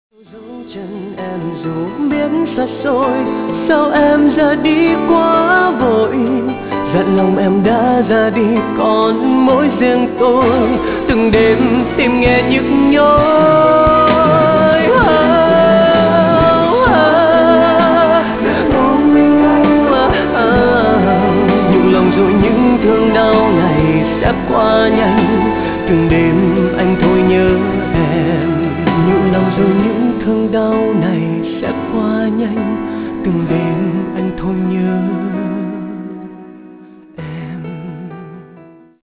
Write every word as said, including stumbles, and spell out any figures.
Dấu chân em dù biết xa xôi, sao em ra đi quá vội. Dặn lòng em đã ra đi còn mỗi riêng tôi, từng đêm tim nghe nhức nhối. Nhủ lòng rồi những thương đau này sẽ qua nhanh, từng đêm anh thôi nhớ em. Nhủ lòng rồi những thương đau này sẽ qua nhanh, từng đêm anh thôi nhớ